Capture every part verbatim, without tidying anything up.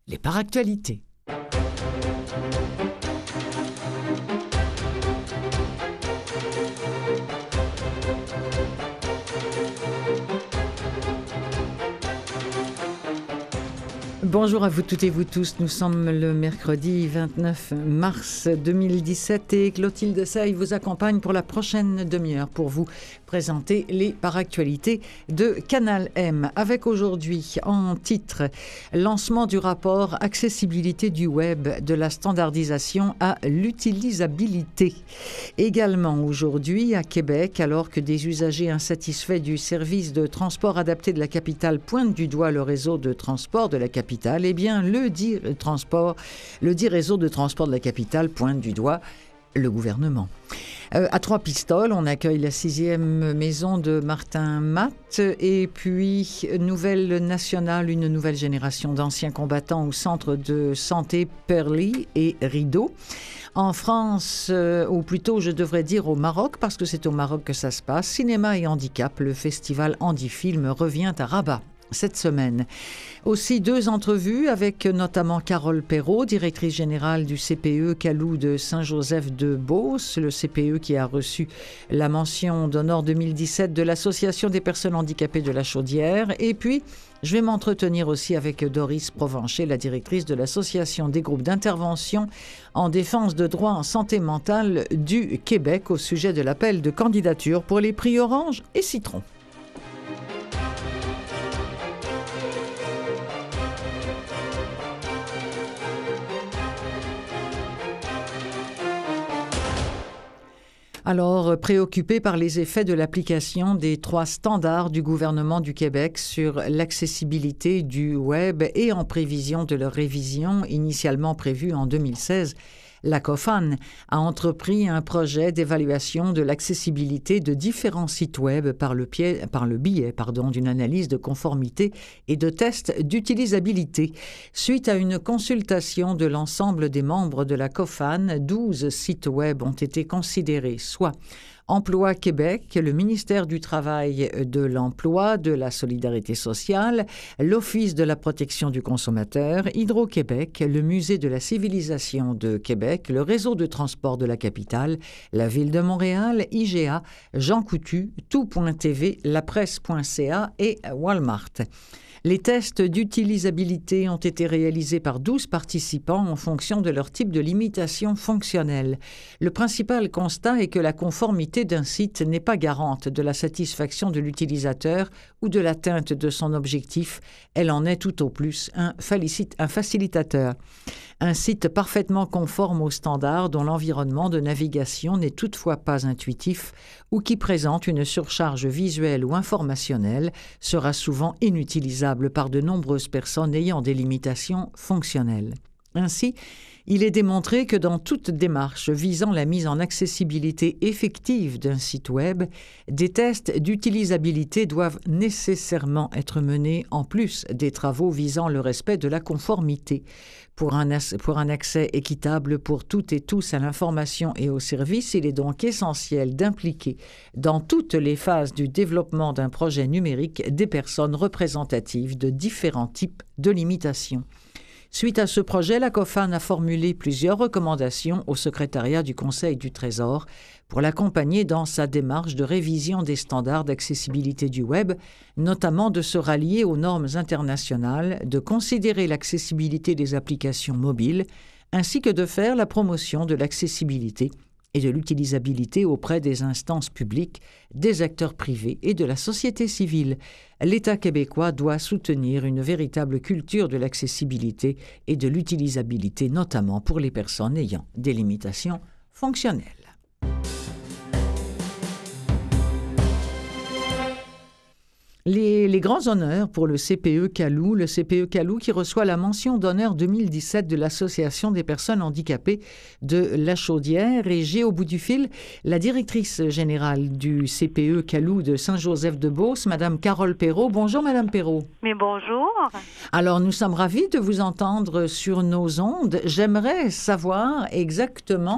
les paractualités. Bonjour à vous toutes et vous tous, nous sommes le mercredi vingt-neuf mars deux mille dix-sept et Clotilde Sey vous accompagne pour la prochaine demi-heure pour vous présenter les paractualités de Canal M. Avec aujourd'hui en titre, lancement du rapport accessibilité du web de la standardisation à l'utilisabilité. Également aujourd'hui à Québec, alors que des usagers insatisfaits du service de transport adapté de la capitale pointent du doigt le réseau de transport de la capitale, eh bien, le dit transport, le dit réseau de transport de la capitale pointe du doigt le gouvernement. Euh, à Trois-Pistoles, on accueille la sixième maison de Martin Matt et puis nouvelle nationale, une nouvelle génération d'anciens combattants au centre de santé Perly et Rideau. En France, euh, ou plutôt je devrais dire au Maroc, parce que c'est au Maroc que ça se passe, cinéma et handicap, le festival Handifilm revient à Rabat cette semaine. Aussi deux entrevues avec notamment Carole Perrault, directrice générale du C P E Calou de Saint-Joseph-de-Beauce, le C P E qui a reçu la mention d'honneur deux mille dix-sept de l'Association des personnes handicapées de la Chaudière. Et puis, je vais m'entretenir aussi avec Doris Provencher, la directrice de l'Association des groupes d'intervention en défense de droits en santé mentale du Québec au sujet de l'appel de candidature pour les prix Orange et Citron. Alors, préoccupé par les effets de l'application des trois standards du gouvernement du Québec sur l'accessibilité du web et en prévision de leur révision initialement prévue en deux mille seize, la COFAN a entrepris un projet d'évaluation de l'accessibilité de différents sites web par le, pied, par le biais pardon, d'une analyse de conformité et de tests d'utilisabilité. Suite à une consultation de l'ensemble des membres de la COFAN, douze sites web ont été considérés, soit Emploi Québec, le ministère du Travail, de l'Emploi, de la Solidarité sociale, l'Office de la protection du consommateur, Hydro-Québec, le Musée de la civilisation de Québec, le réseau de transport de la capitale, la Ville de Montréal, I G A, Jean Coutu, tout point T V, la presse point C A et Walmart. Les tests d'utilisabilité ont été réalisés par douze participants en fonction de leur type de limitation fonctionnelle. Le principal constat est que la conformité d'un site n'est pas garante de la satisfaction de l'utilisateur ou de l'atteinte de son objectif. Elle en est tout au plus un, falicite, un facilitateur. Un site parfaitement conforme aux standards dont l'environnement de navigation n'est toutefois pas intuitif ou qui présente une surcharge visuelle ou informationnelle sera souvent inutilisable par de nombreuses personnes ayant des limitations fonctionnelles. Ainsi, il est démontré que dans toute démarche visant la mise en accessibilité effective d'un site web, des tests d'utilisabilité doivent nécessairement être menés en plus des travaux visant le respect de la conformité. Pour un, pour un accès équitable pour toutes et tous à l'information et aux services, il est donc essentiel d'impliquer dans toutes les phases du développement d'un projet numérique des personnes représentatives de différents types de limitations. Suite à ce projet, la COFAN a formulé plusieurs recommandations au secrétariat du Conseil du Trésor pour l'accompagner dans sa démarche de révision des standards d'accessibilité du web, notamment de se rallier aux normes internationales, de considérer l'accessibilité des applications mobiles, ainsi que de faire la promotion de l'accessibilité et de l'utilisabilité auprès des instances publiques, des acteurs privés et de la société civile. L'État québécois doit soutenir une véritable culture de l'accessibilité et de l'utilisabilité, notamment pour les personnes ayant des limitations fonctionnelles. Les, les grands honneurs pour le C P E Calou, le C P E Calou qui reçoit la mention d'honneur deux mille dix-sept de l'Association des personnes handicapées de la Chaudière. Et j'ai au bout du fil la directrice générale du C P E Calou de Saint-Joseph-de-Beauce, Madame Carole Perrault. Bonjour, Madame Perrault. Mais bonjour. Alors, nous sommes ravis de vous entendre sur nos ondes. J'aimerais savoir exactement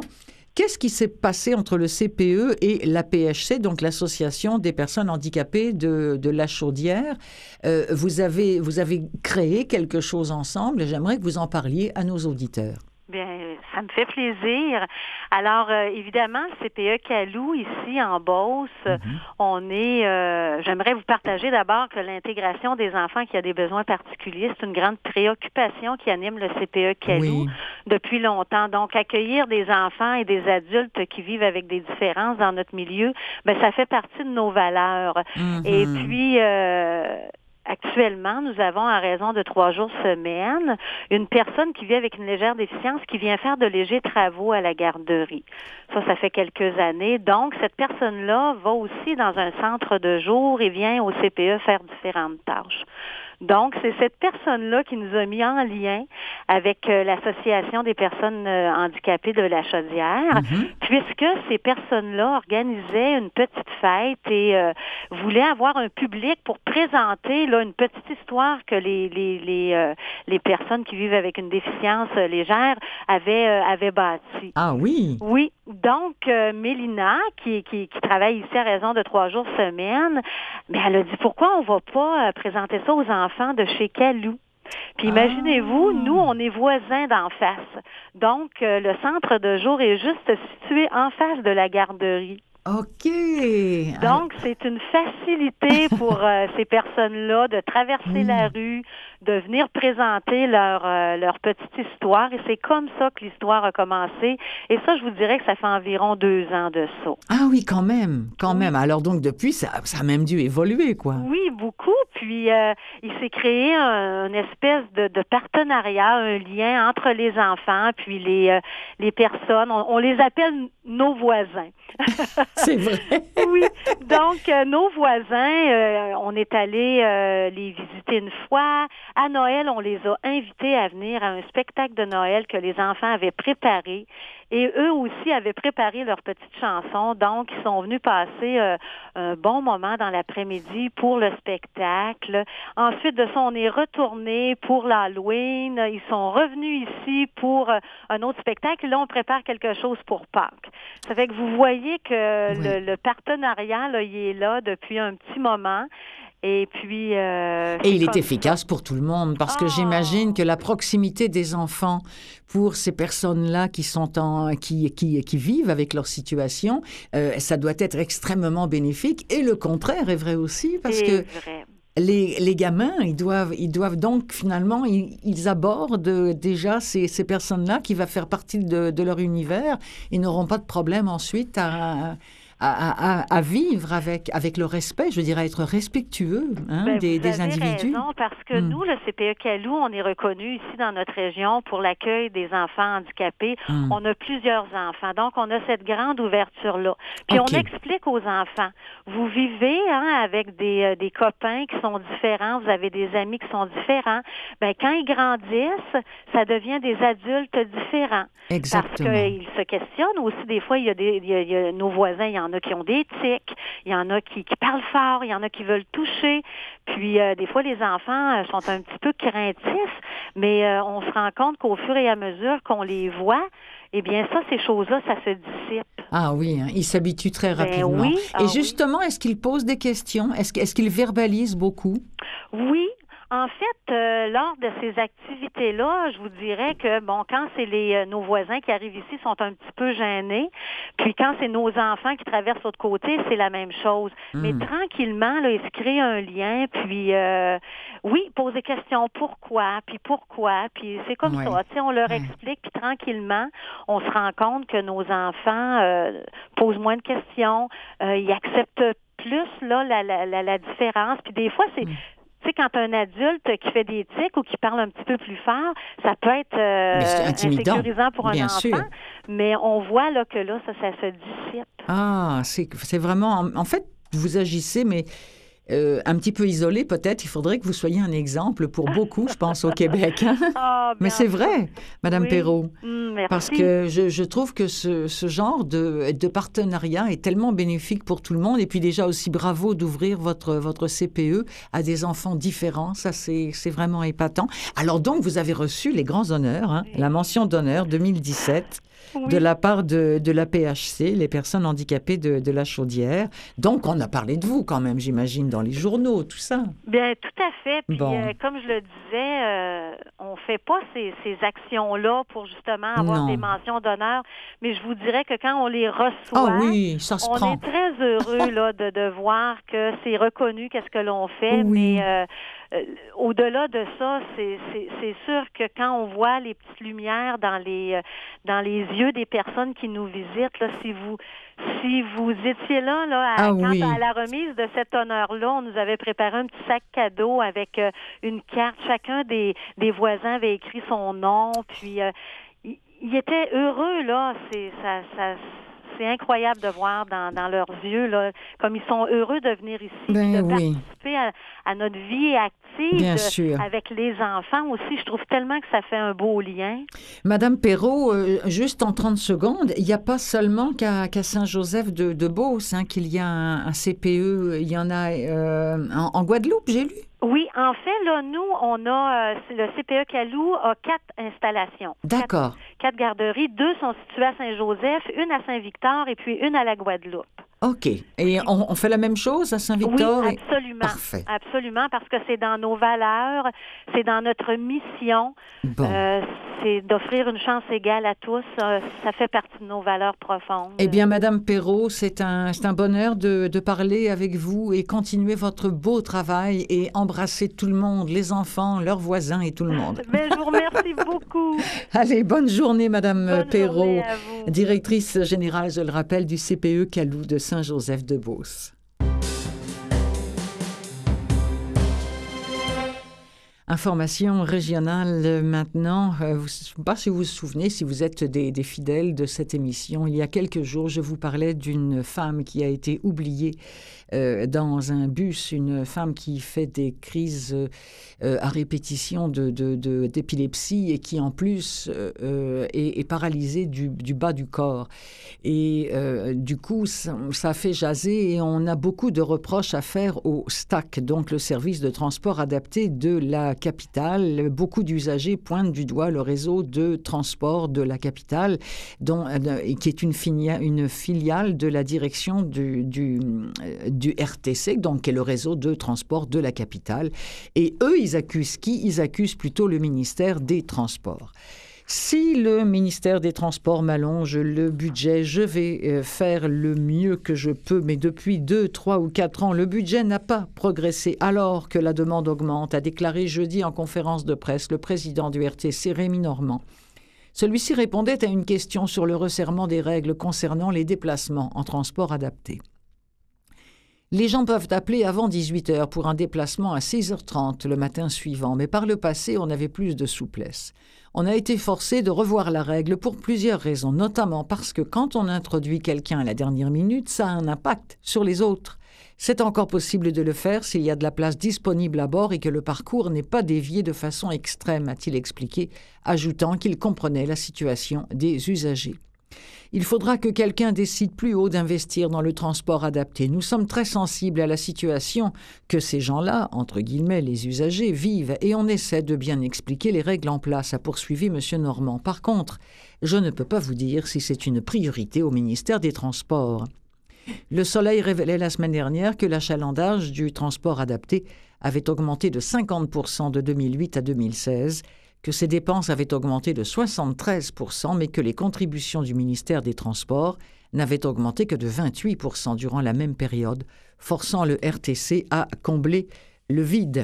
Qu'est-ce qui s'est passé entre le C P E et l'A P H C, donc l'Association des personnes handicapées de, de La Chaudière? Euh, vous avez, vous avez créé quelque chose ensemble et j'aimerais que vous en parliez à nos auditeurs. Bien, ça me fait plaisir. Alors, euh, évidemment, le C P E Calou, ici en Beauce, mm-hmm. on est, euh, j'aimerais vous partager d'abord que l'intégration des enfants qui ont des besoins particuliers, c'est une grande préoccupation qui anime le C P E Calou oui. depuis longtemps. Donc, accueillir des enfants et des adultes qui vivent avec des différences dans notre milieu, bien, ça fait partie de nos valeurs. Mm-hmm. Et puis, euh, actuellement, nous avons, à raison de trois jours semaine, une personne qui vit avec une légère déficience qui vient faire de légers travaux à la garderie. Ça, ça fait quelques années. Donc, cette personne-là va aussi dans un centre de jour et vient au C P E faire différentes tâches. Donc, c'est cette personne-là qui nous a mis en lien avec euh, l'Association des personnes euh, handicapées de La Chaudière, mm-hmm. puisque ces personnes-là organisaient une petite fête et euh, voulaient avoir un public pour présenter là une petite histoire que les les les, euh, les personnes qui vivent avec une déficience euh, légère avaient euh, avaient bâti. Ah oui. Oui. Donc, euh, Mélina, qui, qui qui travaille ici à raison de trois jours semaine, ben elle a dit pourquoi on va pas euh, présenter ça aux enfants de chez Calou. Puis imaginez-vous, ah. nous, on est voisins d'en face. Donc, euh, le centre de jour est juste situé en face de la garderie. OK. Donc, c'est une facilité pour euh, ces personnes-là de traverser mmh. la rue, de venir présenter leur euh, leur petite histoire. Et c'est comme ça que l'histoire a commencé. Et ça, je vous dirais que ça fait environ deux ans de ça. Ah oui, quand même, quand oui. même. Alors donc, depuis, ça, ça a même dû évoluer, quoi. Oui, beaucoup. Puis, euh, il s'est créé un, une espèce de, de partenariat, un lien entre les enfants puis les euh, les personnes. On, on les appelle nos voisins. C'est vrai. Oui. Donc, euh, nos voisins, euh, on est allé euh, les visiter une fois. À Noël, on les a invités à venir à un spectacle de Noël que les enfants avaient préparé. Et eux aussi avaient préparé leur petite chanson. Donc, ils sont venus passer euh, un bon moment dans l'après-midi pour le spectacle. Ensuite de ça, on est retourné pour l'Halloween. Ils sont revenus ici pour euh, un autre spectacle. Et là, on prépare quelque chose pour Pâques. Ça fait que vous voyez que oui. le, le partenariat, là, il est là depuis un petit moment. Et puis... Euh, Et il est efficace ça. Pour tout le monde, parce que oh. j'imagine que la proximité des enfants pour ces personnes-là qui sont en, qui, qui, qui vivent avec leur situation, euh, ça doit être extrêmement bénéfique. Et le contraire est vrai aussi, parce C'est que... vrai. Les, les gamins, ils doivent, ils doivent donc finalement, ils, ils abordent déjà ces, ces personnes-là qui vont faire partie de, de leur univers. Ils n'auront pas de problème ensuite à... À, à, à vivre avec, avec le respect, je dirais être respectueux hein, ben, des, vous des avez individus. Raison, parce que mm. nous, le C P E Calou, on est reconnu ici dans notre région pour l'accueil des enfants handicapés. Mm. On a plusieurs enfants, donc on a cette grande ouverture-là. Puis okay. on explique aux enfants, vous vivez hein, avec des, euh, des copains qui sont différents, vous avez des amis qui sont différents. Ben quand ils grandissent, ça devient des adultes différents. Exactement. Parce qu'ils se questionnent aussi. Des fois, il y a, des, il y a, il y a nos voisins, il y en Il y en a qui ont des tics, il y en a qui, qui parlent fort, il y en a qui veulent toucher. Puis, euh, des fois, les enfants euh, sont un petit peu craintifs, mais euh, on se rend compte qu'au fur et à mesure qu'on les voit, eh bien, ça, ces choses-là, ça se dissipe. Ah oui, hein, ils s'habituent très ben rapidement. Oui, et ah justement, oui. est-ce qu'ils posent des questions? Est-ce, est-ce qu'ils verbalisent beaucoup? Oui. En fait, euh, lors de ces activités-là, je vous dirais que, bon, quand c'est les euh, nos voisins qui arrivent ici, sont un petit peu gênés. Puis quand c'est nos enfants qui traversent l'autre côté, c'est la même chose. Mm. Mais tranquillement, là, ils se créent un lien. Puis, euh, oui, posent des questions. Pourquoi? Puis pourquoi? Puis c'est comme ouais. ça. Tu sais, on leur ouais. explique. Puis tranquillement, on se rend compte que nos enfants euh, posent moins de questions. Euh, ils acceptent plus là la, la, la, la différence. Puis des fois, c'est... Mm. Tu sais, quand un adulte qui fait des tics ou qui parle un petit peu plus fort, ça peut être euh, insécurisant pour un Bien enfant. Sûr. Mais on voit là que là, ça, ça se dissipe. Ah, c'est, c'est vraiment... En fait, vous agissez, mais euh, un petit peu isolé peut-être. Il faudrait que vous soyez un exemple pour beaucoup, je pense, au Québec. Hein? Oh, Mais c'est vrai, Madame oui. Perrault. Mmh, merci. Parce que je, je trouve que ce, ce genre de, de partenariat est tellement bénéfique pour tout le monde. Et puis déjà aussi, bravo d'ouvrir votre, votre C P E à des enfants différents. Ça, c'est, c'est vraiment épatant. Alors donc, vous avez reçu les grands honneurs, hein, la mention d'honneur deux mille dix-sept. Oui. De la part de, de l'A P H C, les personnes handicapées de, de la Chaudière. Donc, on a parlé de vous quand même, j'imagine, dans les journaux, tout ça. Bien, tout à fait. Puis, bon. euh, comme je le disais, euh, on ne fait pas ces, ces actions-là pour justement avoir non. des mentions d'honneur. Mais je vous dirais que quand on les reçoit, ah oui, ça se on prend. est très heureux là, de, de voir que c'est reconnu, qu'est-ce que l'on fait. Oui. Mais euh, euh, au-delà de ça, c'est, c'est, c'est sûr que quand on voit les petites lumières dans les, euh, dans les yeux des personnes qui nous visitent, là, si vous si vous étiez là, là à, ah, quand, oui. à la remise de cet honneur-là, on nous avait préparé un petit sac cadeau avec euh, une carte. Chacun des, des voisins avait écrit son nom, puis euh, il, il était heureux, là. C'est ça, ça c'est incroyable de voir dans, dans leurs yeux, là, comme ils sont heureux de venir ici, ben, de oui. participer à, à notre vie active Bien de, sûr. avec les enfants aussi. Je trouve tellement que ça fait un beau lien. Madame Perrault, euh, juste en trente secondes, il n'y a pas seulement qu'à, qu'à Saint-Joseph de, de Beauce hein, qu'il y a un, un C P E, il y en a euh, en, en Guadeloupe, j'ai lu. Oui, en fait, là, nous, on a, euh, le C P E Calou a quatre installations. D'accord. Quatre, quatre garderies. Deux sont situées à Saint-Joseph, une à Saint-Victor et puis une à la Guadeloupe. OK. Et on, on fait la même chose à Saint-Victor? Oui, absolument. Et... Parfait. Absolument, parce que c'est dans nos valeurs, c'est dans notre mission. Bon. Euh, c'est d'offrir une chance égale à tous. Euh, ça fait partie de nos valeurs profondes. Eh bien, Madame Perrault, c'est un, c'est un bonheur de, de parler avec vous et continuer votre beau travail et embrasser tout le monde, les enfants, leurs voisins et tout le monde. Mais je vous remercie beaucoup. Allez, bonne journée, Madame bonne Perrault, journée à vous. Directrice générale, je le rappelle, du C P E Calou de Saint-Joseph de Beauce. Information régionale maintenant. Euh, vous, je ne sais pas si vous vous souvenez, si vous êtes des, des fidèles de cette émission. Il y a quelques jours, je vous parlais d'une femme qui a été oubliée euh, dans un bus, une femme qui fait des crises euh, à répétition de, de, de, d'épilepsie et qui en plus euh, est, est paralysée du, du bas du corps. Et euh, du coup, ça, ça fait jaser et on a beaucoup de reproches à faire au S T A C, donc le service de transport adapté de la capitale. Beaucoup d'usagers pointent du doigt le réseau de transport de la capitale, dont, euh, qui est une, finia, une filiale de la direction du, du, du R T C, donc qui est le réseau de transport de la capitale. Et eux, ils accusent qui? Ils accusent plutôt le ministère des Transports. Si le ministère des Transports m'allonge le budget, je vais euh, faire le mieux que je peux. Mais depuis deux, trois ou quatre ans, le budget n'a pas progressé alors que la demande augmente, a déclaré jeudi en conférence de presse le président du R T C, Rémi Normand. Celui-ci répondait à une question sur le resserrement des règles concernant les déplacements en transport adapté. Les gens peuvent appeler avant dix-huit heures pour un déplacement à six heures trente le matin suivant, mais par le passé, on avait plus de souplesse. On a été forcé de revoir la règle pour plusieurs raisons, notamment parce que quand on introduit quelqu'un à la dernière minute, ça a un impact sur les autres. C'est encore possible de le faire s'il y a de la place disponible à bord et que le parcours n'est pas dévié de façon extrême, a-t-il expliqué, ajoutant qu'il comprenait la situation des usagers. Il faudra que quelqu'un décide plus haut d'investir dans le transport adapté. Nous sommes très sensibles à la situation que ces gens-là, entre guillemets les usagers, vivent et on essaie de bien expliquer les règles en place, a poursuivi M. Normand. Par contre, je ne peux pas vous dire si c'est une priorité au ministère des Transports. Le Soleil révélait la semaine dernière que l'achalandage du transport adapté avait augmenté de cinquante pour cent de deux mille huit à deux mille seize, que ses dépenses avaient augmenté de soixante-treize pour cent, mais que les contributions du ministère des Transports n'avaient augmenté que de vingt-huit pour cent durant la même période, forçant le R T C à combler le vide.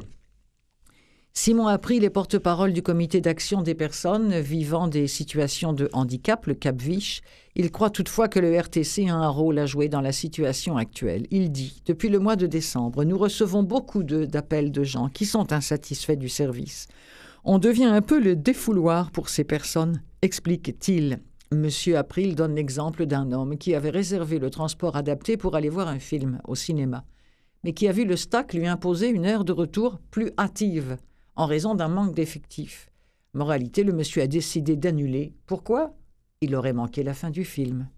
Simon April est porte-parole du comité d'action des personnes vivant des situations de handicap, le Cap-Vich. Il croit toutefois que le R T C a un rôle à jouer dans la situation actuelle. Il dit « Depuis le mois de décembre, nous recevons beaucoup de, d'appels de gens qui sont insatisfaits du service. On devient un peu le défouloir pour ces personnes, explique-t-il. Monsieur April donne l'exemple d'un homme qui avait réservé le transport adapté pour aller voir un film au cinéma. mais qui a vu le S T A C lui imposer une heure de retour plus hâtive en raison d'un manque d'effectifs. Moralité, le monsieur a décidé d'annuler. Pourquoi? Il aurait manqué la fin du film.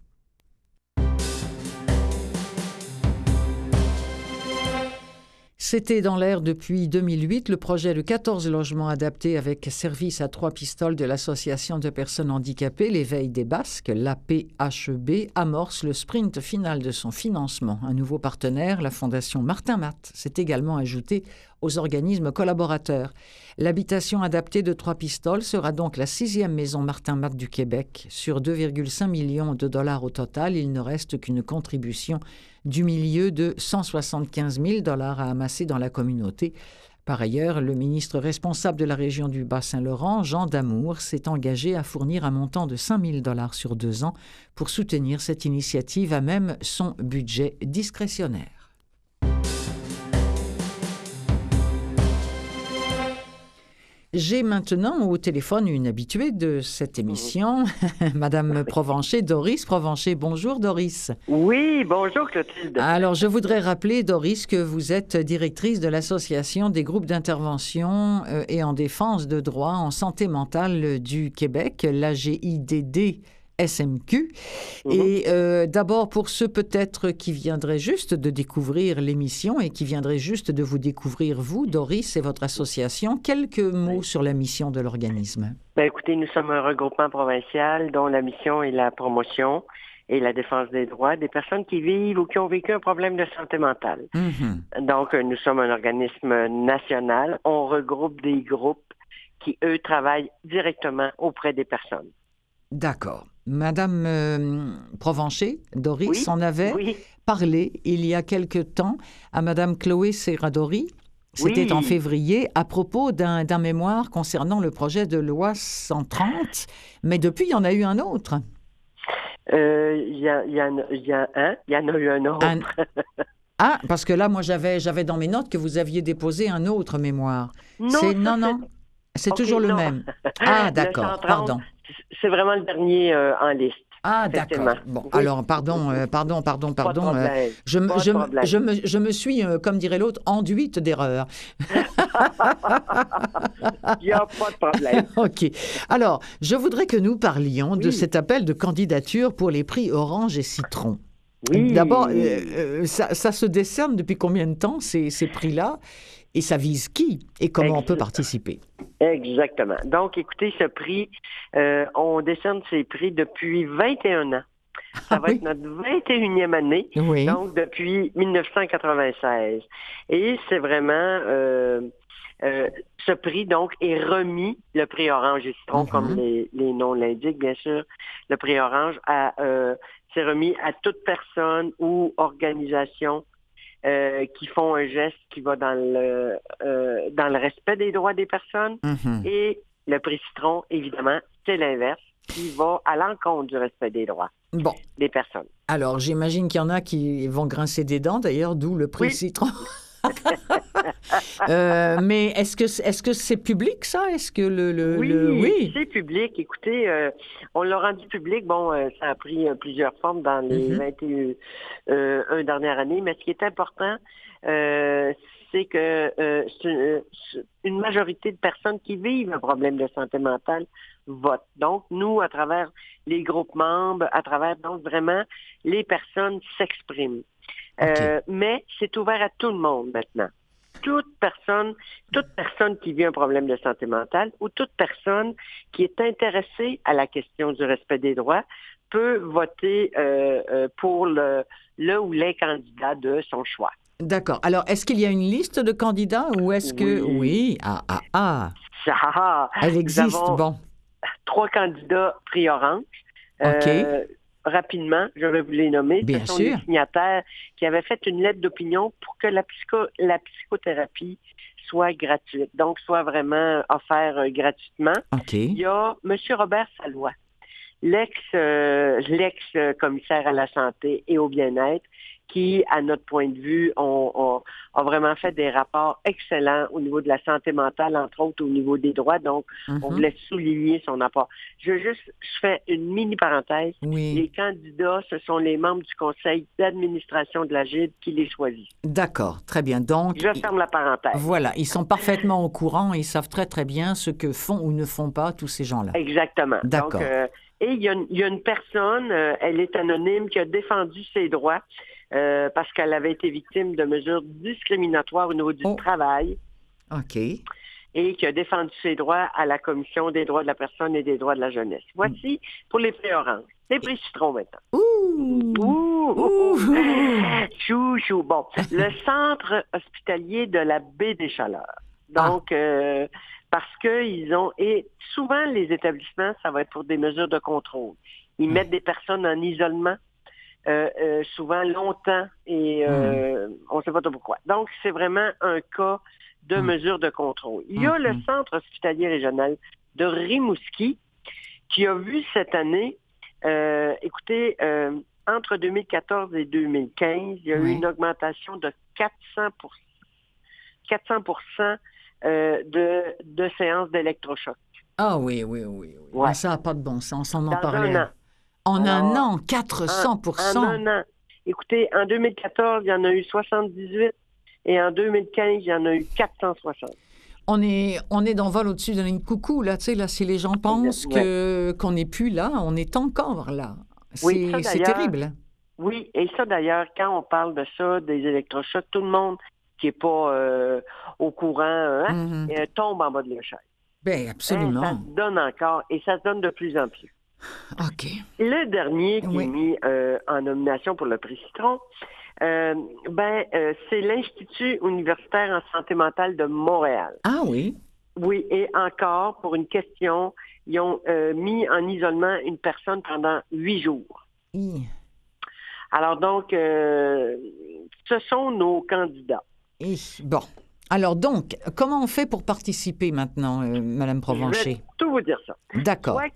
C'était dans l'air depuis deux mille huit. Le projet de quatorze logements adaptés avec service à Trois-Pistoles de l'Association de personnes handicapées, l'Éveil des Basques, l'A P H E B, amorce le sprint final de son financement. Un nouveau partenaire, la Fondation Martin Matt, s'est également ajouté aux organismes collaborateurs. L'habitation adaptée de Trois-Pistoles sera donc la sixième maison Martin Matt du Québec. Sur deux virgule cinq millions de dollars au total, il ne reste qu'une contribution du milieu de cent soixante-quinze mille dollars à amasser dans la communauté. Par ailleurs, le ministre responsable de la région du Bas-Saint-Laurent, Jean Damour, s'est engagé à fournir un montant de cinq mille dollars sur deux ans pour soutenir cette initiative à même son budget discrétionnaire. J'ai maintenant au téléphone une habituée de cette émission, Madame Provencher, Doris Provencher. Bonjour, Doris. Oui, bonjour, Clotilde. Alors, je voudrais rappeler, Doris, que vous êtes directrice de l'Association des groupes d'intervention euh, et en défense de droits en santé mentale du Québec, l'A G I D D S M Q. Mmh. Et euh, d'abord, pour ceux peut-être qui viendraient juste de découvrir l'émission et qui viendraient juste de vous découvrir, vous, Doris, et votre association, quelques mots oui. sur la mission de l'organisme. Ben, écoutez, nous sommes un regroupement provincial dont la mission est la promotion et la défense des droits des personnes qui vivent ou qui ont vécu un problème de santé mentale. Mmh. Donc, nous sommes un organisme national. On regroupe des groupes qui, eux, travaillent directement auprès des personnes. D'accord. Madame euh, Provencher, Doris, oui, en avait oui. parlé il y a quelque temps à Madame Chloé Serradori, c'était oui. en février, à propos d'un, d'un mémoire concernant le projet de loi cent trente, mais depuis, il y en a eu un autre. Il euh, y, y, y, y a un, il y en a eu un autre. Un... Ah, parce que là, moi, j'avais, j'avais dans mes notes que vous aviez déposé un autre mémoire. Non, c'est, ça, non, non, c'est okay, toujours non. le même. Ah, d'accord, pardon. C'est vraiment le dernier euh, en liste. Ah, d'accord. Bon, oui. alors, pardon, euh, pardon, pardon, pardon. Euh, je, me, je, je, me, je me suis, euh, comme dirait l'autre, enduite d'erreurs. Il n'y a pas de problème. OK. Alors, je voudrais que nous parlions oui. de cet appel de candidature pour les prix Orange et Citron. Oui. D'abord, euh, ça, ça se décerne depuis combien de temps, ces, ces prix-là? Et ça vise qui et comment Exactement. on peut participer? Exactement. Donc, écoutez, ce prix, euh, on décerne ces prix depuis vingt et un ans. Ça ah, va oui. être notre vingt et unième année, oui. donc depuis dix-neuf cent quatre-vingt-seize. Et c'est vraiment... Euh, euh, ce prix, donc, est remis, le prix Orange et Citron, mm-hmm. comme les, les noms l'indiquent, bien sûr. Le prix Orange, a, euh, c'est remis à toute personne ou organisation Euh, qui font un geste qui va dans le euh, dans le respect des droits des personnes. Mm-hmm. Et le prix Citron, évidemment, c'est l'inverse, qui va à l'encontre du respect des droits bon. des personnes. Alors, j'imagine qu'il y en a qui vont grincer des dents, d'ailleurs, d'où le prix oui. Citron. euh, mais est-ce que est-ce que c'est public, ça? Est-ce que le, le, oui, le... oui, c'est public. Écoutez, euh, on l'a rendu public. Bon, euh, ça a pris euh, plusieurs formes dans les mm-hmm. vingt et un dernières années. Mais ce qui est important, euh, c'est que euh, c'est, c'est une majorité de personnes qui vivent un problème de santé mentale votent. Donc, nous, à travers les groupes membres, à travers donc vraiment les personnes s'expriment. Okay. Euh, mais c'est ouvert à tout le monde maintenant. Toute personne, toute personne qui vit un problème de santé mentale ou toute personne qui est intéressée à la question du respect des droits peut voter euh, euh, pour le, le ou les candidats de son choix. D'accord. Alors, est-ce qu'il y a une liste de candidats ou est-ce que... Oui. oui. Ah, ah, ah. Ça, Elle existe, bon. Trois candidats prix Orange. OK. Euh, Rapidement, je vais vous les nommer. Bien Ce sont sûr. les signataires qui avaient fait une lettre d'opinion pour que la, psycho, la psychothérapie soit gratuite, donc soit vraiment offerte euh, gratuitement. Okay. Il y a M. Robert Salois, l'ex, euh, l'ex-commissaire à la santé et au bien-être, qui, à notre point de vue, ont, ont, ont vraiment fait des rapports excellents au niveau de la santé mentale, entre autres au niveau des droits. Donc, mm-hmm. on voulait souligner son apport. Je veux juste, je fais une mini parenthèse. Oui. Les candidats, ce sont les membres du conseil d'administration de la G I D qui les choisissent. D'accord, très bien. Donc, je ferme la parenthèse. Voilà, ils sont parfaitement au courant, ils savent très très bien ce que font ou ne font pas tous ces gens-là. Exactement. D'accord. Donc, euh, et il y, a une, il y a une personne, euh, elle est anonyme, qui a défendu ses droits euh, parce qu'elle avait été victime de mesures discriminatoires au niveau du oh. travail. OK. Et qui a défendu ses droits à la Commission des droits de la personne et des droits de la jeunesse. Voici pour les prix oranges. Les prix citron maintenant. Ouh! Ouh! Ouh! Chou, chou. Bon, le centre hospitalier de la baie des Chaleurs. Donc, ah. euh, parce qu'ils ont... Et souvent, les établissements, ça va être pour des mesures de contrôle. Ils mmh. mettent des personnes en isolement, euh, euh, souvent longtemps, et euh, mmh. on ne sait pas trop pourquoi. Donc, c'est vraiment un cas de mmh. mesures de contrôle. Il y a mmh. le centre hospitalier régional de Rimouski qui a vu cette année, euh, écoutez, euh, entre deux mille quatorze et deux mille quinze, il y a oui. eu une augmentation de quatre cents pour cent, quatre cents pour cent euh, de, de séances d'électrochoc. Ah oui, oui, oui. oui. Ouais. Ça n'a pas de bon sens, on en Dans parlait. Un an. En Alors, un an, quatre cents pour cent. En, en un an. Écoutez, en deux mille quatorze, il y en a eu soixante-dix-huit et en deux mille quinze, il y en a eu quatre cent soixante. On est, on est dans vol au-dessus de la ligne coucou, là, tu sais, là, si les gens pensent ouais. que, qu'on n'est plus là, on est encore là. C'est, oui, ça, c'est terrible. Oui, et ça, d'ailleurs, quand on parle de ça, des électrochocs, tout le monde qui n'est pas euh, au courant hein, mm-hmm. euh, tombe en bas de l'échelle. Bien, absolument. Hein, ça se donne encore, et ça se donne de plus en plus. OK. Le dernier qui oui. est mis euh, en nomination pour le prix Citron, Euh, ben, euh, c'est l'Institut universitaire en santé mentale de Montréal. Ah oui? Oui, et encore, pour une question, ils ont euh, mis en isolement une personne pendant huit jours. Oui. Alors donc, euh, ce sont nos candidats. Et, bon. Alors donc, comment on fait pour participer maintenant, euh, Mme Provencher? Je vais tout vous dire ça. D'accord. Je crois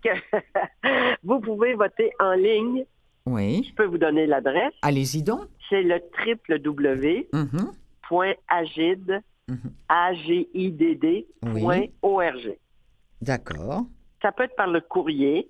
que vous pouvez voter en ligne. Oui. Je peux vous donner l'adresse. Allez-y donc. C'est le w w w point agid, mm-hmm. A G I D D, oui. point org. D'accord. Ça peut être par le courrier.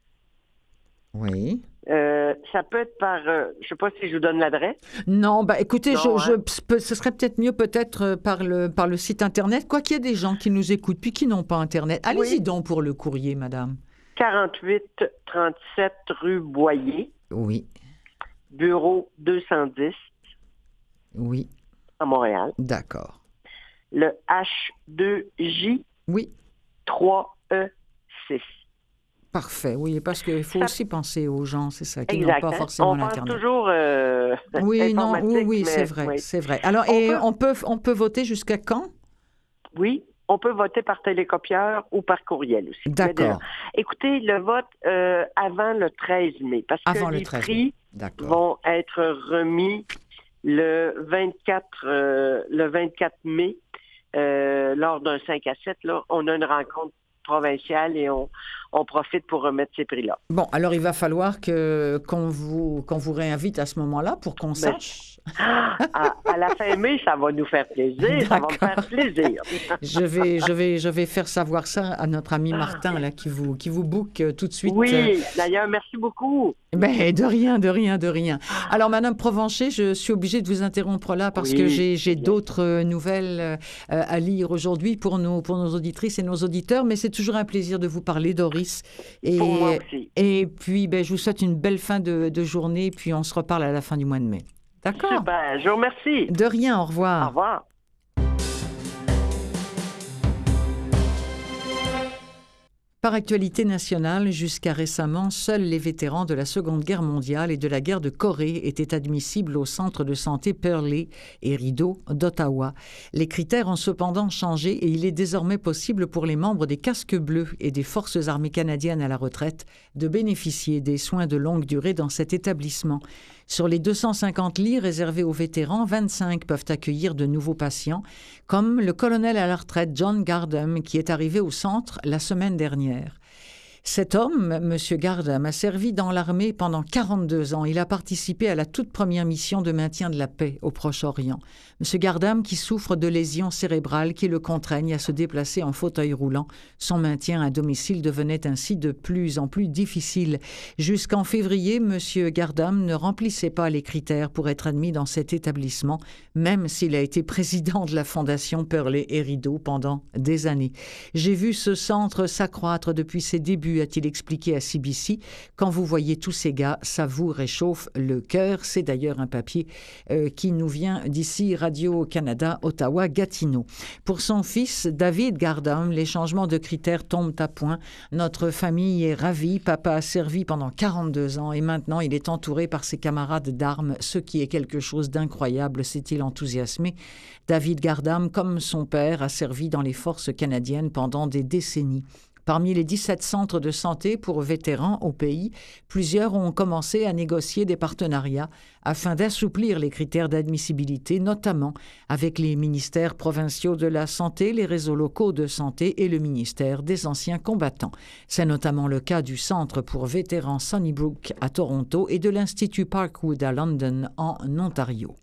Oui. Euh, ça peut être par... Euh, je ne sais pas si je vous donne l'adresse. Non, bah écoutez, non, je, hein? je, ce serait peut-être mieux peut-être par le, par le site Internet, quoi qu'il y ait des gens qui nous écoutent puis qui n'ont pas Internet. Allez-y oui. donc pour le courrier, madame. quarante-huit trente-sept rue Boyer. Oui. Bureau deux cent dix. Oui. À Montréal. D'accord. Le H deux J. Oui. trois E six. Parfait, oui, parce qu'il faut ça... aussi penser aux gens, c'est ça, qui exact, n'ont pas hein? forcément on l'Internet. On pense toujours euh, oui, non, oui, oui, mais, c'est vrai, oui. c'est vrai. Alors, on, et peut... on peut, on peut voter jusqu'à quand? Oui, on peut voter par télécopieur ou par courriel aussi. D'accord. Écoutez, le vote euh, avant le treize mai, parce avant que le les treize prix D'accord. vont être remis le vingt-quatre, euh, le vingt-quatre mai, euh, lors d'un cinq à sept. Là, on a une rencontre provinciale et on, on profite pour remettre ces prix-là. Bon, alors il va falloir que, qu'on, vous, qu'on vous réinvite à ce moment-là pour qu'on ben, sache. À, à la fin mai, ça va nous faire plaisir. Ça va me faire plaisir. je, vais, je, vais, je vais faire savoir ça à notre ami Martin là, qui vous, qui vous book tout de suite. Oui, d'ailleurs, merci beaucoup. Ben, de rien, de rien, de rien. Alors, Madame Provencher, je suis obligée de vous interrompre là parce oui, que j'ai, j'ai d'autres nouvelles euh, à lire aujourd'hui pour nos, pour nos auditrices et nos auditeurs, mais c'est toujours un plaisir de vous parler, Doris. Et, pour moi aussi. Et puis, ben, je vous souhaite une belle fin de, de journée, puis on se reparle à la fin du mois de mai. D'accord? Super, je vous remercie. De rien, au revoir. Au revoir. Par actualité nationale, jusqu'à récemment, seuls les vétérans de la Seconde Guerre mondiale et de la guerre de Corée étaient admissibles au centre de santé Pearley et Rideau d'Ottawa. Les critères ont cependant changé et il est désormais possible pour les membres des Casques bleus et des Forces armées canadiennes à la retraite de bénéficier des soins de longue durée dans cet établissement. Sur les deux cent cinquante lits réservés aux vétérans, vingt-cinq peuvent accueillir de nouveaux patients, comme le colonel à la retraite John Gardam, qui est arrivé au centre la semaine dernière. Cet homme, M. Gardam, a servi dans l'armée pendant quarante-deux ans. Il a participé à la toute première mission de maintien de la paix au Proche-Orient. M. Gardam, qui souffre de lésions cérébrales qui le contraignent à se déplacer en fauteuil roulant, son maintien à domicile devenait ainsi de plus en plus difficile. Jusqu'en février, M. Gardam ne remplissait pas les critères pour être admis dans cet établissement, même s'il a été président de la Fondation Perlet et Rideau pendant des années. J'ai vu ce centre s'accroître depuis ses débuts, a-t-il expliqué à C B C. Quand vous voyez tous ces gars, ça vous réchauffe le cœur. C'est d'ailleurs un papier euh, qui nous vient d'ici, Radio-Canada, Ottawa-Gatineau. Pour son fils, David Gardam, les changements de critères tombent à point. Notre famille est ravie. Papa a servi pendant quarante-deux ans et maintenant il est entouré par ses camarades d'armes, ce qui est quelque chose d'incroyable, s'est-il enthousiasmé. David Gardam, comme son père, a servi dans les forces canadiennes pendant des décennies. Parmi les dix-sept centres de santé pour vétérans au pays, plusieurs ont commencé à négocier des partenariats afin d'assouplir les critères d'admissibilité, notamment avec les ministères provinciaux de la Santé, les réseaux locaux de santé et le ministère des Anciens combattants. C'est notamment le cas du Centre pour vétérans Sunnybrook à Toronto et de l'Institut Parkwood à London, en Ontario.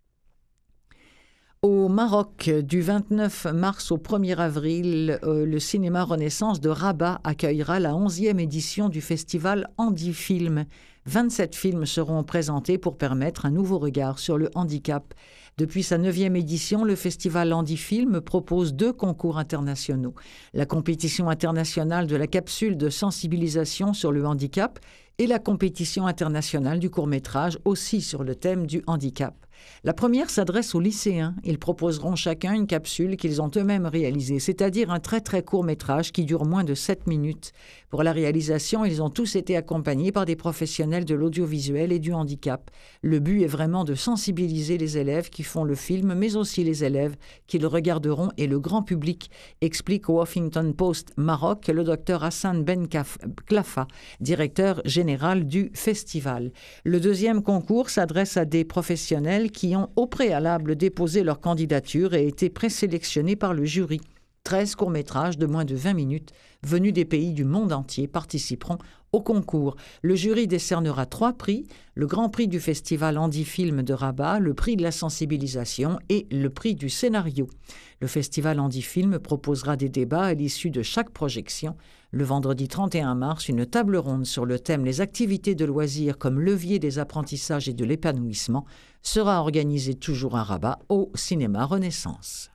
Au Maroc, du vingt-neuf mars au premier avril, euh, le cinéma Renaissance de Rabat accueillera la onzième édition du festival Handifilm. vingt-sept films seront présentés pour permettre un nouveau regard sur le handicap. Depuis sa neuvième édition, le festival Handifilm propose deux concours internationaux. La compétition internationale de la capsule de sensibilisation sur le handicap et la compétition internationale du court-métrage aussi sur le thème du handicap. La première s'adresse aux lycéens. Ils proposeront chacun une capsule qu'ils ont eux-mêmes réalisée, c'est-à-dire un très très court métrage qui dure moins de sept minutes. Pour la réalisation, ils ont tous été accompagnés par des professionnels de l'audiovisuel et du handicap. Le but est vraiment de sensibiliser les élèves qui font le film, mais aussi les élèves qui le regarderont et le grand public, explique au Huffington Post Maroc le docteur Hassan Ben Klafa, directeur général du festival. Le deuxième concours s'adresse à des professionnels qui ont au préalable déposé leur candidature et été présélectionnés par le jury. treize courts-métrages de moins de vingt minutes venus des pays du monde entier participeront au concours. Le jury décernera trois prix, le grand prix du festival Handifilm de Rabat, le prix de la sensibilisation et le prix du scénario. Le festival Handifilm proposera des débats à l'issue de chaque projection. Le vendredi trente et un mars, une table ronde sur le thème « Les activités de loisirs comme levier des apprentissages et de l'épanouissement » sera organisée toujours à Rabat au cinéma Renaissance.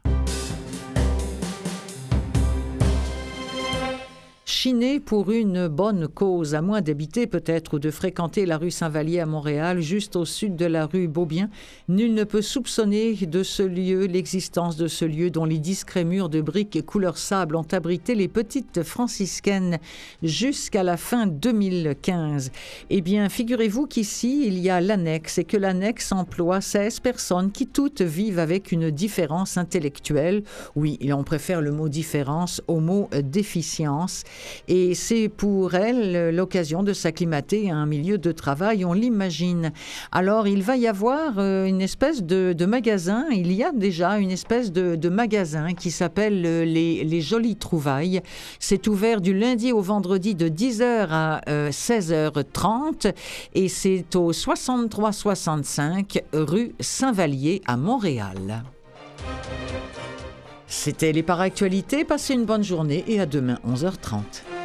Chiner pour une bonne cause, à moins d'habiter peut-être ou de fréquenter la rue Saint-Vallier à Montréal, juste au sud de la rue Beaubien, nul ne peut soupçonner de ce lieu, l'existence de ce lieu dont les discrets murs de briques couleur sable ont abrité les petites franciscaines jusqu'à la fin deux mille quinze. Eh bien, figurez-vous qu'ici, il y a l'annexe et que l'annexe emploie seize personnes qui toutes vivent avec une différence intellectuelle. Oui, on préfère le mot différence au mot déficience. Et c'est pour elle l'occasion de s'acclimater à un milieu de travail, on l'imagine. Alors, il va y avoir une espèce de, de magasin, il y a déjà une espèce de, de magasin qui s'appelle les, les Jolies Trouvailles. C'est ouvert du lundi au vendredi de dix heures à euh, seize heures trente et c'est au soixante-trois soixante-cinq rue Saint-Vallier à Montréal. C'était les Paractualités. Passez une bonne journée et à demain onze heures trente.